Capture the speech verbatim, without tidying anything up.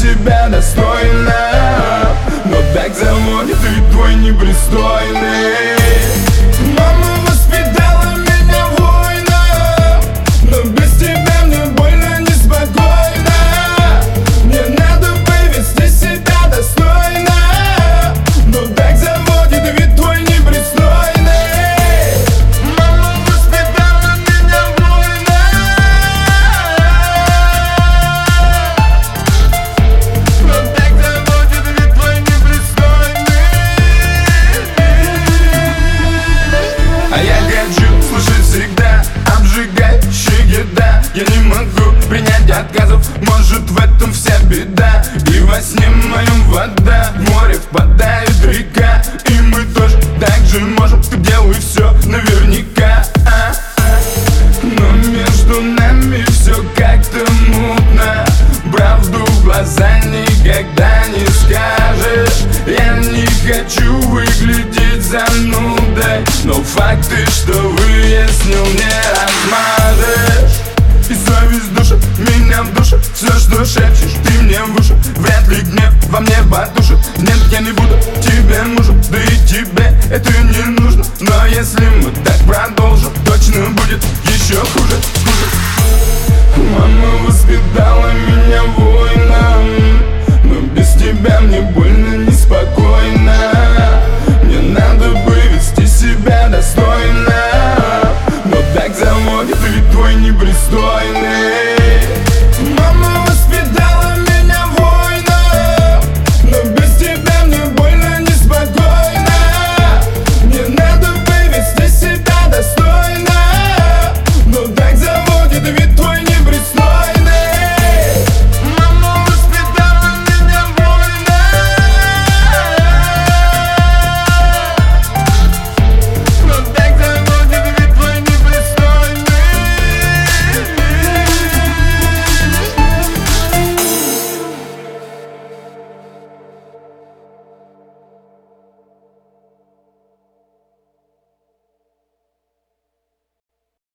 себя достойна, но так заводит и твой непристойный. Мама воспитала меня воина, но без тебя мне больно, неспокойно. Мне надо повести себя достойно, но так заводит вид твой непристойный. Мама воспитала меня воина, но так заводит вид твой непристойный. А я хочу слышать всегда обжигающая еда. Я не могу принять отказов, может в этом вся беда. И во сне моем вода, в море впадает река, и мы тоже так же можем, ты делай все наверняка. а -а. Но между нами все как-то мутно, правду в глаза никогда не скажешь. Я не хочу выглядеть занудой, но факты, что выяснил, не размажешь. И совесть душит меня в душе, все, что шепчешь, ты мне в уши.